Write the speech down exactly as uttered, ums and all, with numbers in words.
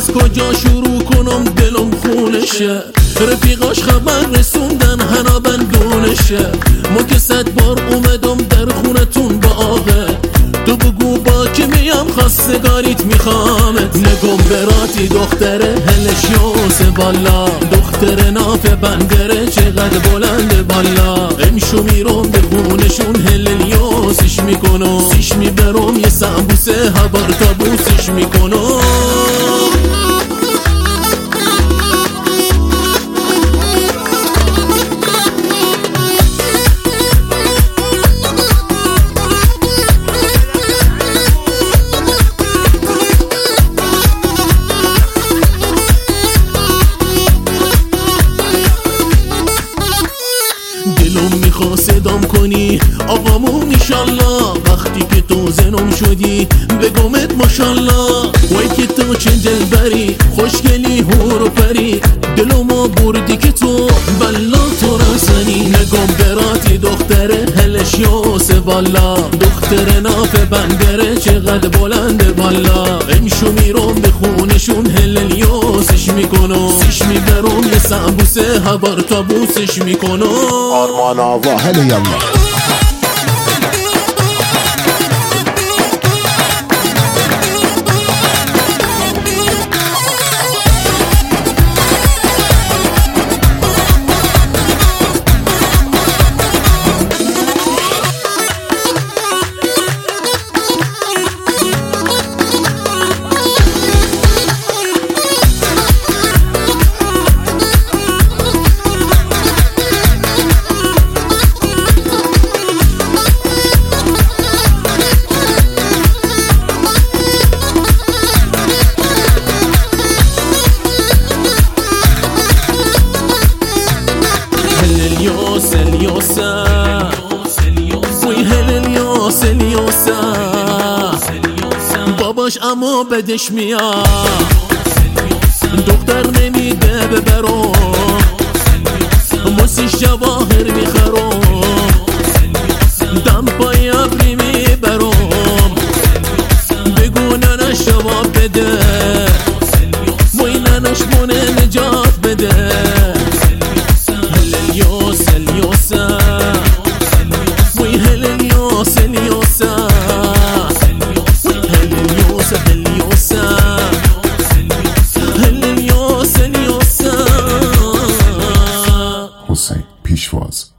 از کجا شروع کنم دلم خونشه، رفیقاش خبر رسوندن هنا بندونشه. ما که صد بار اومدم در خونتون با آقه، تو بگو با که میم خواستگاریت میخوامت. نگم براتی دختره هلش یوسه بالا، دختر ناف بندره چقدر بلند بالا. امشو میرم به خونشون هلل یوسش میکنم، سیش میبرم یه سمبوسه هبار تابوسش میکنم. دلم میخوا صدام کنی آقامون ایشالله، وقتی که تو زنم شدی بگمت ماشالله. وای که تو چه دلبری خوشگلی هور و پری، دلمو بردی که تو بلا تو رسنی. نگم براتی دختره هلش یوسه بالا، دختر ناف بندره چقدر بلند بالا. امشو میرم به خونشون هلل یوسش میکنم، سیش میبرم یه سمبوسه هبار تابوسش میکنم. آرمان آوا هله یلا. اليوسا اليوسا وی هل اليوسا اليوسا، باباش اما بدش میاد دختر نمیده ببرم، موسیش جواهر میخرم دم پای ابری میبرم. بگو ننش جواب بده، وی ننش مونه نجات بده. اليوسا اليوسا وي هل اليوسا اليوسا، هل اليوسا هل اليوسا هل اليوسا اليوسا. حسین پیشواز.